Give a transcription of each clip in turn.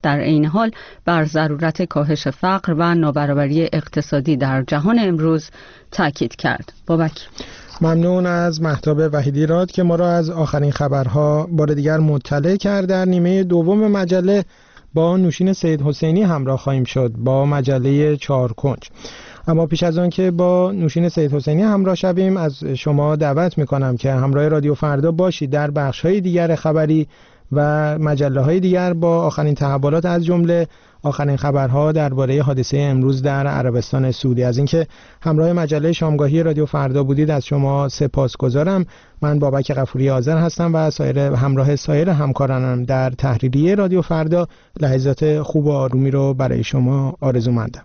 در عین حال بر ضرورت کاهش فقر و نابرابری اقتصادی در جهان امروز تاکید کرد. بابک. ممنون از مهتاب وحیدی راد که ما را از آخرین خبرها بار دیگر مطلع کرد. در نیمه دوم مجله با نوشین سید حسینی همراه خواهیم شد با مجله 4 کنج. اما پیش از آن که با نوشین سید حسینی همراه شویم، از شما دعوت میکنم که همراه رادیو فردا باشید در بخش‌های دیگر خبری و مجله‌های دیگر با آخرین تحولات، از جمله آخرین خبرها درباره حادثه امروز در عربستان سعودی. از اینکه همراه مجله شامگاهی رادیو فردا بودید از شما سپاسگزارم. من بابک غفوری آذر هستم و همراه سایر همکارانم در تحریریه رادیو فردا لحظات خوب و آرومی رو برای شما آرزومندم.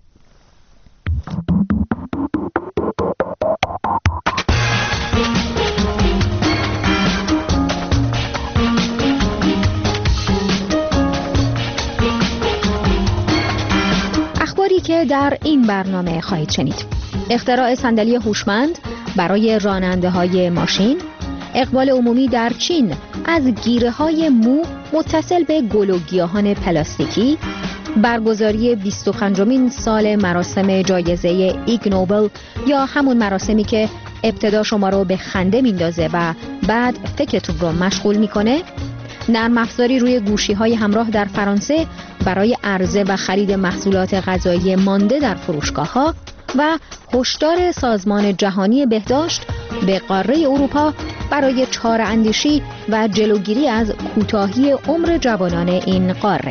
اخباری که در این برنامه خواهید شنید: اختراع صندلی هوشمند برای راننده‌های ماشین، اقبال عمومی در چین از گیره‌های مو متصل به گل و گیاهان پلاستیکی، برگزاری 25مین سال مراسم جایزه ایگ نوبل یا همون مراسمی که ابتدا شما رو به خنده میندازه و بعد فکرتون رو مشغول میکنه، نرم افزاری روی گوشی‌های همراه در فرانسه برای عرضه و خرید محصولات غذایی مانده در فروشگاه‌ها و هشدار سازمان جهانی بهداشت به قاره اروپا برای چاره‌اندیشی و جلوگیری از کوتاهی عمر جوانان این قاره.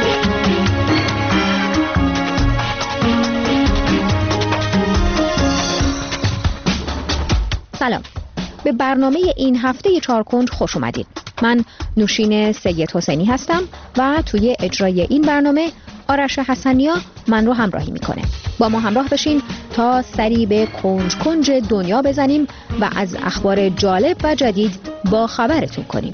سلام، به برنامه این هفته 4 کنج خوش اومدید. من نوشین سید حسینی هستم و توی اجرای این برنامه آرش حسنیا من رو همراهی میکنه. با ما همراه بشین تا سری به کنج کنج دنیا بزنیم و از اخبار جالب و جدید با خبرتون کنیم.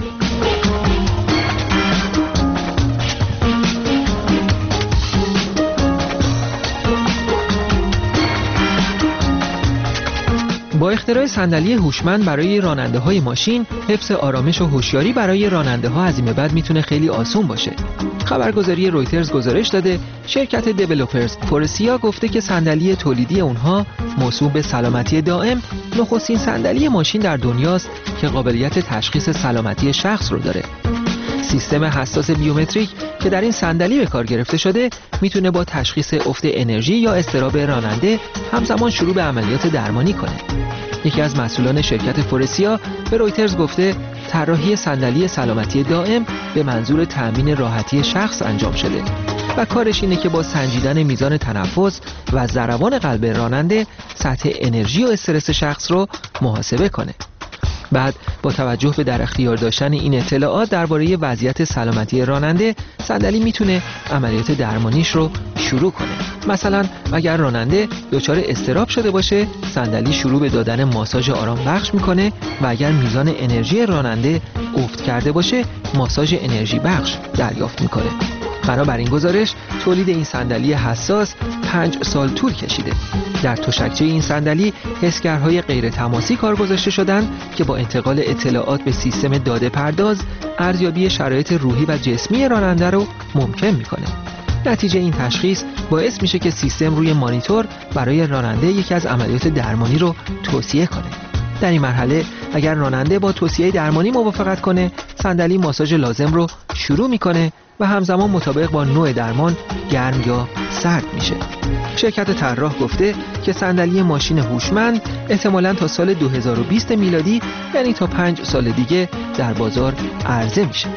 با اختراع صندلی هوشمند برای راننده‌های ماشین، حفظ آرامش و هوشیاری برای راننده‌ها از این به بعد میتونه خیلی آسون باشه. خبرگزاری رویترز گزارش داده شرکت دیولپرز فورسیا گفته که صندلی تولیدی اونها موسوم به سلامتی دائم نخستین صندلی ماشین در دنیاست که قابلیت تشخیص سلامتی شخص رو داره. سیستم حساس بیومتریک که در این صندلی به کار گرفته شده میتونه با تشخیص افت انرژی یا اضطراب راننده همزمان شروع به عملیات درمانی کنه. یکی از مسئولان شرکت فورسیا به رویترز گفته طراحی صندلی سلامتی دائم به منظور تأمین راحتی شخص انجام شده و کارش اینه که با سنجیدن میزان تنفس و ضربان قلب راننده سطح انرژی و استرس شخص رو محاسبه کنه. بعد با توجه به در اختیار داشتن این اطلاعات درباره وضعیت سلامتی راننده، صندلی میتونه عملیات درمانیش رو شروع کنه. مثلا اگر راننده دچار اضطراب شده باشه، صندلی شروع به دادن ماساژ آرام بخش میکنه و اگر میزان انرژی راننده افت کرده باشه، ماساژ انرژی بخش دریافت میکنه. بنابراین گزارش تولید این صندلی حساس 5 سال طول کشیده. در تشکچه این صندلی حسگرهای غیر تماسی کار گذاشته شدند که با انتقال اطلاعات به سیستم داده پرداز ارزیابی شرایط روحی و جسمی راننده رو ممکن میکنه. نتیجه این تشخیص باعث میشه که سیستم روی مانیتور برای راننده یکی از عملیات درمانی رو توصیه کنه. در این مرحله اگر راننده با توصیه درمانی موافقت کنه، صندلی ماساژ لازم رو شروع میکنه و همزمان مطابق با نوع درمان گرم یا سرد میشه. شرکت طراح گفته که صندلی ماشین هوشمند احتمالاً تا سال 2020 میلادی، یعنی تا 5 سال دیگه در بازار عرضه میشه.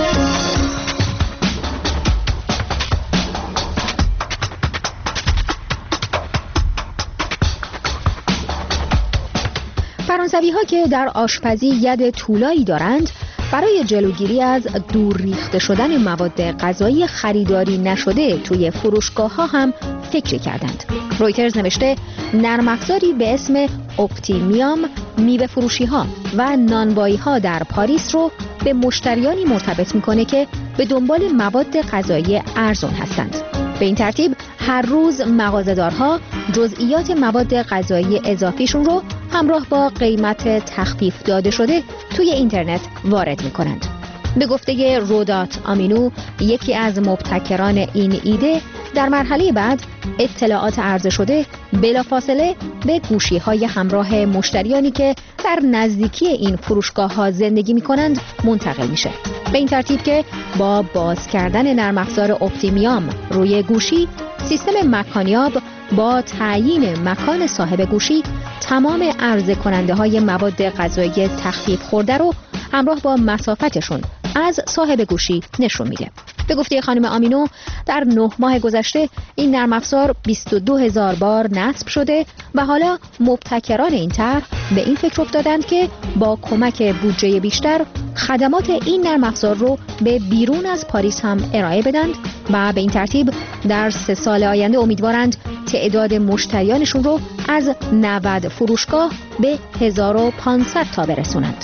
فرانسوی‌ها که در آشپزی ید طولایی دارند، برای جلوگیری از دور ریخته شدن مواد غذایی خریداری نشده توی فروشگاه‌ها هم فکر کردند. رویترز نوشته نرم افزاری به اسم اپتیمیوم میوه فروشی‌ها و نانوایی‌ها در پاریس رو به مشتریانی مرتبط میکنه که به دنبال مواد غذایی ارزان هستند. به این ترتیب هر روز مغازه‌دارها جزئیات مواد غذایی اضافیشون رو همراه با قیمت تخفیف داده شده توی اینترنت وارد میکنند. به گفته رودات آمینو، یکی از مبتکران این ایده، در مرحله بعد اطلاعات عرضه شده بلافاصله به گوشی‌های همراه مشتریانی که در نزدیکی این فروشگاه‌ها زندگی می‌کنند منتقل میشه. به این ترتیب که با باز کردن نرم افزار اپتیمیوم روی گوشی، سیستم مکانیاب با تعیین مکان صاحب گوشی تمام عرضه کننده های مواد غذایی تخفیف خورده رو همراه با مسافتشون از صاحب گوشی نشون میده. به گفته خانم آمینو، در 9 ماه گذشته این نرم افزار 22,000 بار نصب شده و حالا مبتکران این طرح به این فکر افتادند که با کمک بودجه بیشتر خدمات این نرم افزار رو به بیرون از پاریس هم ارائه بدند و به این ترتیب در 3 سال آینده امیدوارند تعداد مشتریانشون رو از 90 فروشگاه به 1500 تا برسونند.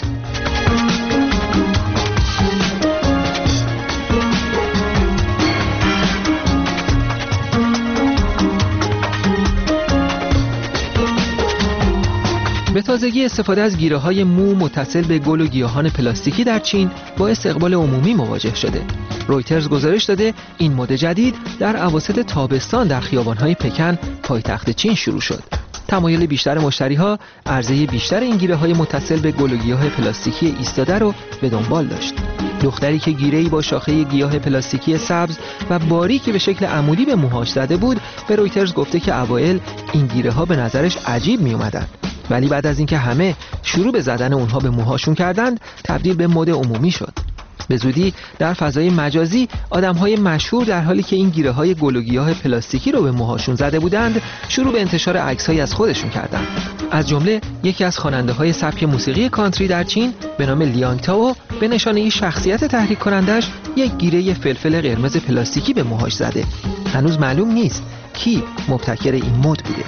به تازگی استفاده از گیره‌های مو متصل به گل و گیاهان پلاستیکی در چین با استقبال عمومی مواجه شده. رویترز گزارش داده این مد جدید در اواسط تابستان در خیابان‌های پکن، پایتخت چین شروع شد. تمایل بیشتر مشتری‌ها عرضه بیشتر این گیره‌های متصل به گل و گیاه پلاستیکی ایستاده رو به دنبال داشت. دختری که گیره‌ای با شاخه گیاه پلاستیکی سبز و باریکی به شکل عمودی به موهاش زده بود، به رویترز گفته که اوایل این گیره‌ها به نظرش عجیب می‌اومدن، ولی بعد از اینکه همه شروع به زدن اونها به موهاشون کردند، تبدیل به مد عمومی شد. به زودی در فضای مجازی آدم‌های مشهور در حالی که این گیره‌های گل و گیاه پلاستیکی رو به موهاشون زده بودند، شروع به انتشار عکس‌هایی از خودشون کردند. از جمله یکی از خواننده‌های سبک موسیقی کانتری در چین به نام لیانگ تائو به نشانه شخصیت تحریک کنندش یک گیره فلفل قرمز پلاستیکی به موهاش زده. هنوز معلوم نیست کی مبتکر این مد بوده.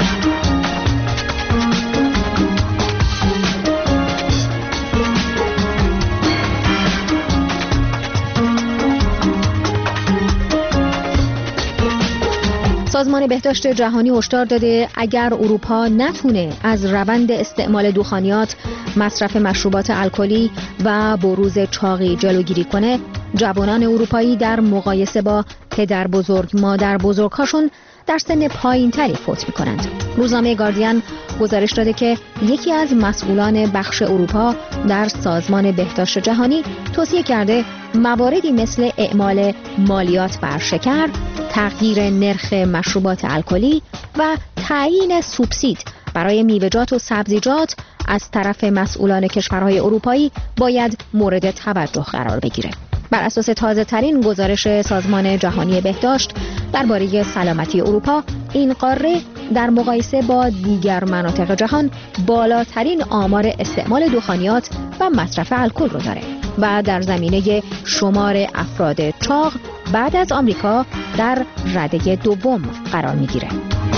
سازمان بهداشت جهانی هشدار داده اگر اروپا نتونه از روند استعمال دخانیات، مصرف مشروبات الکلی و بروز چاقی جلوگیری کنه، جوانان اروپایی در مقایسه با پدر بزرگ مادر بزرگهاشون در سن پایین‌تری فوت می‌کنند. روزنامه گاردین گزارش داده که یکی از مسئولان بخش اروپا در سازمان بهداشت جهانی توصیه کرده مواردی مثل اعمال مالیات بر شکر، تغییر نرخ مشروبات الکلی و تعیین سوبسید برای میوه‌جات و سبزیجات از طرف مسئولان کشورهای اروپایی باید مورد توجه قرار بگیره. بر اساس تازه ترین گزارش سازمان جهانی بهداشت درباره سلامتی اروپا، این قاره در مقایسه با دیگر مناطق جهان بالاترین آمار استعمال دخانیات و مصرف الکل رو داره و در زمینه شمار افراد چاق بعد از آمریکا در رده دوم قرار میگیره.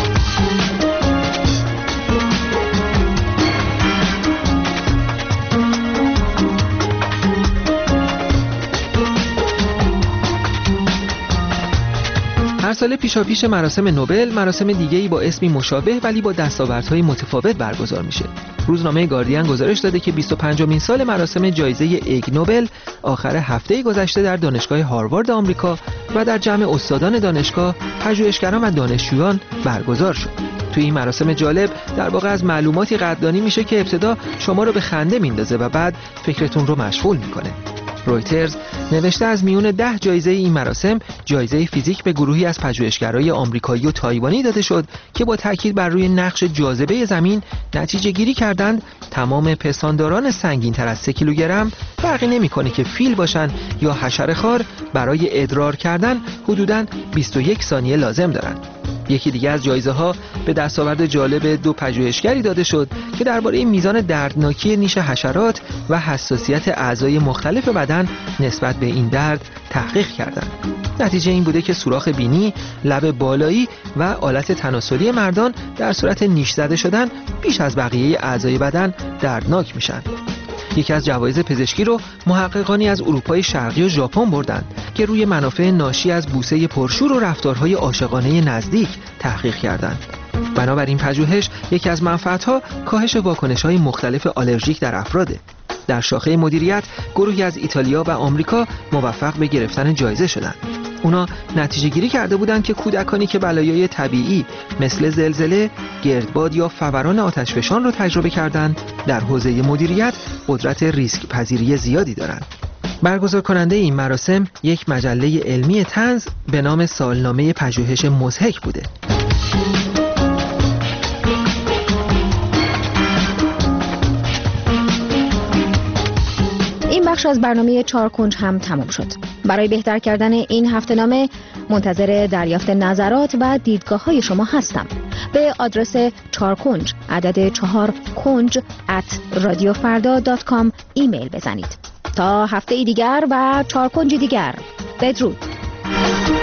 هر ساله پیشاپیش مراسم نوبل، مراسم دیگه‌ای با اسمی مشابه ولی با دستاوردهای متفاوت برگزار میشه. روزنامه گاردین گزارش داده که 25مین سال مراسم جایزه ایگ نوبل آخر هفته گذشته در دانشگاه هاروارد آمریکا و در جمع استادان دانشگاه، پژوهشگران و دانشجویان برگزار شد. توی این مراسم جالب در واقع از معلوماتی قدردانی میشه که ابتدا شما رو به خنده میندازه و بعد فکرتون رو مشغول میکنه. رویترز نوشته از میون 10 جایزه این مراسم، جایزه فیزیک به گروهی از پژوهشگرای آمریکایی و تایوانی داده شد که با تاکید بر روی نقش جاذبه زمین نتیجه گیری کردند تمام پستانداران سنگین تر از 3 کیلوگرم، فرقی نمی‌کنه که فیل باشن یا حشره خوار، برای ادرار کردن حدوداً 21 ثانیه لازم دارن. یکی دیگه از جایزه ها به دستاورد جالب 2 پژوهشگری داده شد که درباره میزان دردناکی نیش حشرات و حساسیت اعضای مختلف بدن نسبت به این درد تحقیق کردند. نتیجه این بوده که سوراخ بینی، لب بالایی و آلت تناسلی مردان در صورت نیش زده شدن بیش از بقیه اعضای بدن دردناک میشن. یکی از جوایز پزشکی رو محققانی از اروپای شرقی و ژاپن بردند که روی منافع ناشی از بوسه پرشور و رفتارهای عاشقانه نزدیک تحقیق کردند. بنابراین پژوهش یکی از منفعت‌ها کاهش واکنش‌های مختلف آلرژیک در افراده. در شاخه مدیریت گروهی از ایتالیا و آمریکا موفق به گرفتن جایزه شدند. اونا نتیجه گیری کرده بودند که کودکانی که بلایای طبیعی مثل زلزله، گردباد یا فوران آتشفشان رو تجربه کردند، در حوزه مدیریت قدرت ریسک پذیری زیادی دارند. برگزار کننده این مراسم یک مجله علمی طنز به نام سالنامه پژوهش مضحک بوده. این بخش از برنامه 4 کنج هم تمام شد. برای بهتر کردن این هفته‌نامه منتظر دریافت نظرات و دیدگاه‌های شما هستم. به آدرس 4 کنج عدد 4 کنج @radiofarda.com ایمیل بزنید. تا هفته دیگر و 4 کنج دیگر، بدرود.